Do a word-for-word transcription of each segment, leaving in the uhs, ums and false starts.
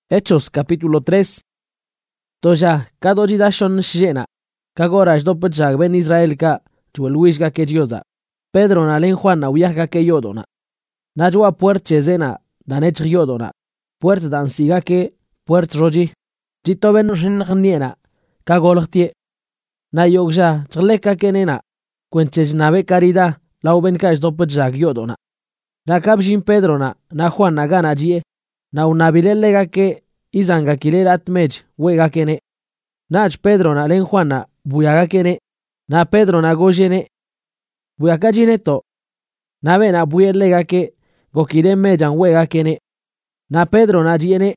Hechos capítulo tres. Toja kadoji dashon shena. Kagorash dopachag ben Israel ka chuelwishga ke Diosa. Pedro na len Juan na uyahga ke yodona. Najwa puert chezena danech yodona. Puert dansiga ke puert roji. Jito ben shinniena. Kagolhtie. Na yogja chleka kenena. Quenches nabe carida lauben kash dopachag yodona. Na kabjin Pedro na na Juan na gana jie. Na unabilelega ke izanga kilerat mej wega kene. Nach Pedro na len Juan na buyaga kene. Na Pedro na gojene. Buyakajine to. Na be na buyelega ke gokire mejan wega kene. Na Pedro na jiene.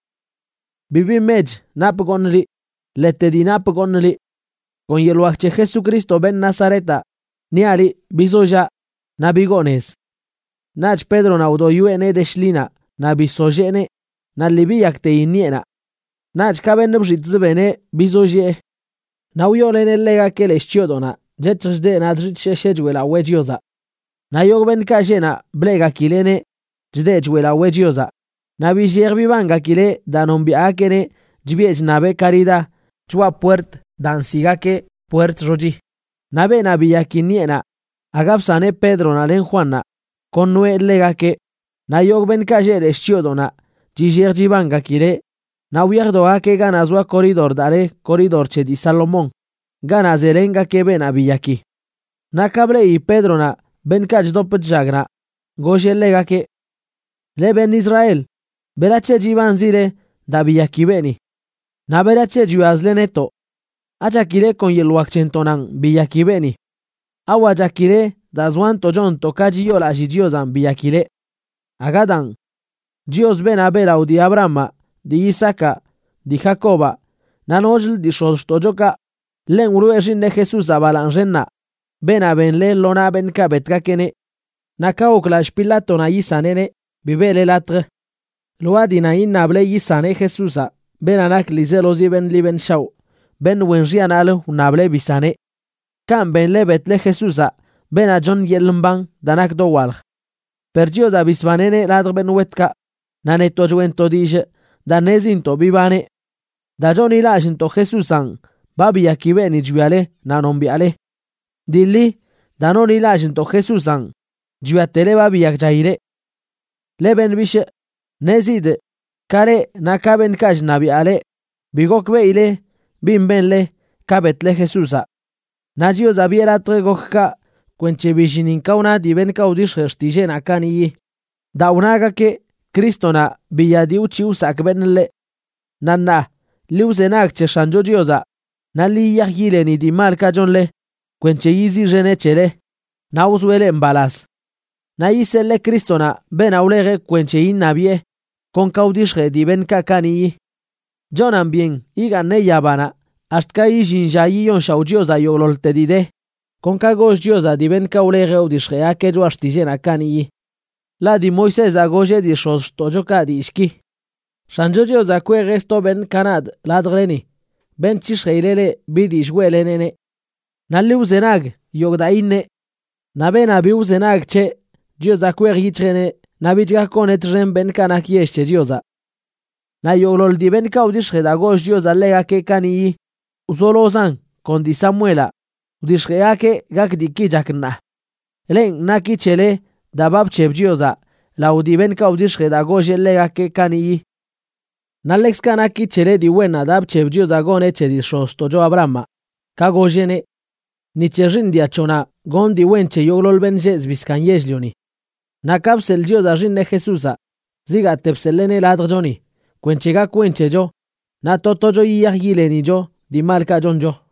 Bibi mej nap gonli. Letedi nap gonli. Con yeluache Jesucristo ben Nazareta. Niali bisoja na bigones. Nach Pedro na udoyuene de shlina. Na bisojene. Na libiyak te iniena. Nach kaben nubjitzbene bizoje. Na uyolene lega ke leschiodona. Jetchde na dritsheshejwela wejioza. Na yogben kajena blega kilene. Jdejwela wejioza. Na bijer vivanga kile danombi akene. Jbiej nabe karida. Chua puert dansigake puert roji. Nabe na biyakiniena. Agapsane Pedro na len Juana. Con nue lega ke. Na yogben kaje leschiodona. Jijer jibanga kile. Na uyardoa ke ganazwa koridor dare koridor che di Salomón. Ganazerenga ke ben abiyaki. Na kable y Pedro na ben kaj dopet jagna. Goje lega ke. Le ben Israel. Berache jiban zile da biyaki beni. Na berache juazle neto. Achakile con yeluakchentonan biyaki beni. Awa jakile da zwan tojon tokaji yola jijiozan biyakile. Agadan. Dios ben abela u di Abrahama, di Isaka, di Jacoba, nanojl di shostojoka, len urueshin de Jesús abalanjenna, ben abenle lona ben kabetka kene, nakaoklash pilato na yisanene, bibele latre, loadi na innable yisane Jesúsa, ben anak lizelozi ben liben shau, ben wenrianal unable bisane, kan ben lebetle Jesúsa, ben a John yelmban danak dowalj. Pergio da bisbanene ladr ben wetka, naneto juento dije, da nezinto bibane, da Johnny lajinto Jesusan, babi yakibeni juale, nanombiale. Dilli, da non ilajinto Jesusan, juatele babi yakjaire. Leben bishe, nezid, kare nakaben kaj nabiale, bigokbe ile, bimbenle, kabetle Jesusa. Najio zabiera tregokka, quenche bishininka una diben kaudish herstijen akani, da unaga ke, Cristo na biyadiu chiu sakbenle. Nanna, liuzenak che shanjojioza. Na li yahile ni di marka jonle. Quenche yizi renechele. Na usuele mbalas. Na yisele Cristo na ben aulege quenche innabie. Con caudishre di ben kakani. Jonan bien, iga ne yabana. Astka ijin jayion shaujioza yoglol tedide. Con kagos dioza di ben kaulege udishre akejo astijen akani. La di Moisés agoje di shostojoka di iski. Shanjojo zakwe resto ben kanad ladreni. Ben chisheilele bidi shwelenene. Nali uzenag yogdaine. Na ben abi uzenag che dio zakwe yitrene. Na bijga konet ren ben kanak yesche dioza. Na yoglol di ben kaudishre da goj dioza lega ke kani. Uzolozan con di Samuela. Udishrea ke gak di kijakna. Len naki chele. Da bab chebjioza, la udiben kaudishre da goje lega ke kani. Nalex kanaki chele di wena dab chebjioza gone che di shostojo Abrahama. Ka gojene. Ni cherindia chona, gondi wenche yoglol benje zbiskan yejlioni. Na kapsel dioza jinne Jesusa, ziga tepselene ladrjoni, quenchega quenche jo, na totojo yiyah yileni jo, di malka jonjo.